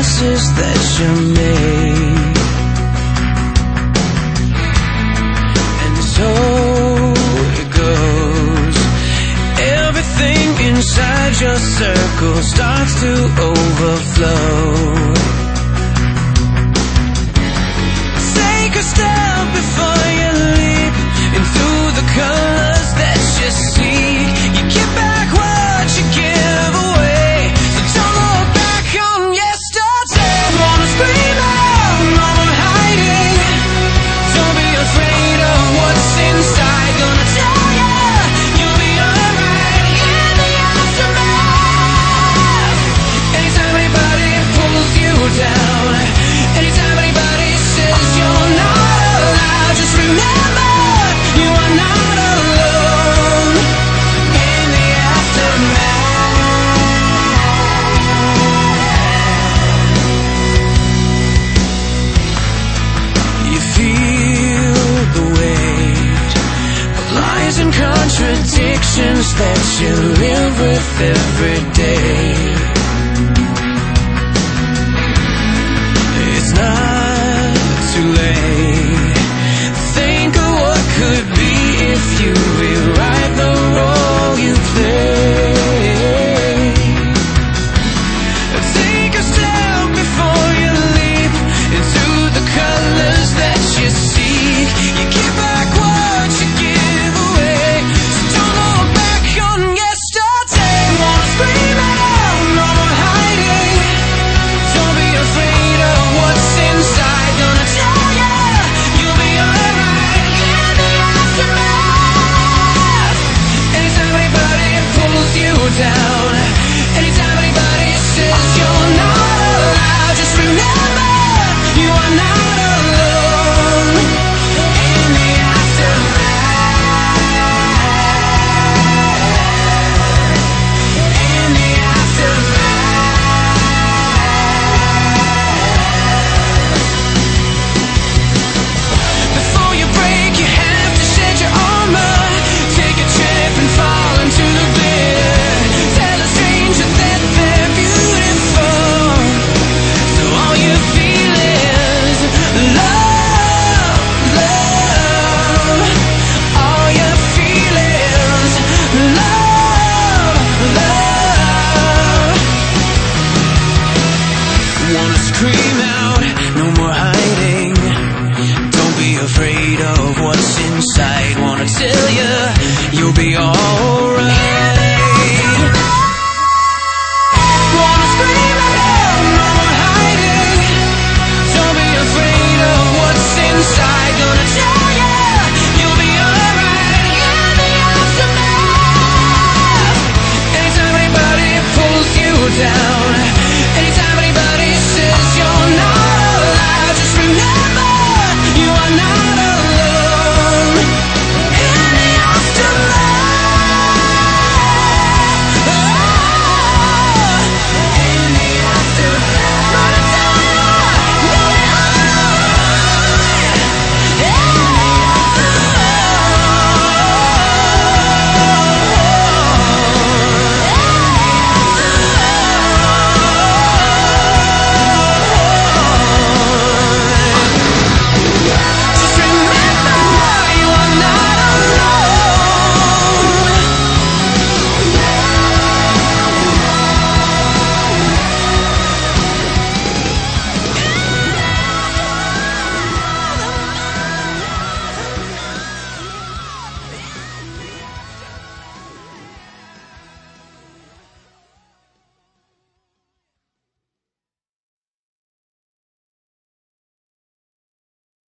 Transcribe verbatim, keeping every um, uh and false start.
choices that you made. And so it goes. Everything inside your circle starts to overflow. Take a step before you leap into the colors that you seek. You get back what you give away, so don't look back on yesterday. Wanna scream out, no more hiding. Don't be afraid of what's inside. Gonna tell ya, you'll be alright in the aftermath. Anytime anybody pulls you down, anytime anybody says you're not allowed, just remember you are not alone in the aftermath. You feel the weight of lies and contradictions that you live with every day. It's not too late. Think of what could be if you rewrite the role you play. Take a step before you leap into the colors that you seek. You give back what you give away, so don't look back on yesterday. Wanna scream out, no more hiding. Don't be afraid of what's inside. Gonna tell ya, you'll be alright in the aftermath. Anytime anybody pulls you down, anytime anybody says you're not allowed, just remember you are not alone in the aftermath. In the aftermath. Before you break, you have to shed your armor. Take a trip and fall into the bed. Tell a stranger that they're beautiful, so all you feel is love, love. All you feel is love, love. Wanna scream out, no more hiding. Don't be afraid of what's inside. Wanna tell you, you'll be alright.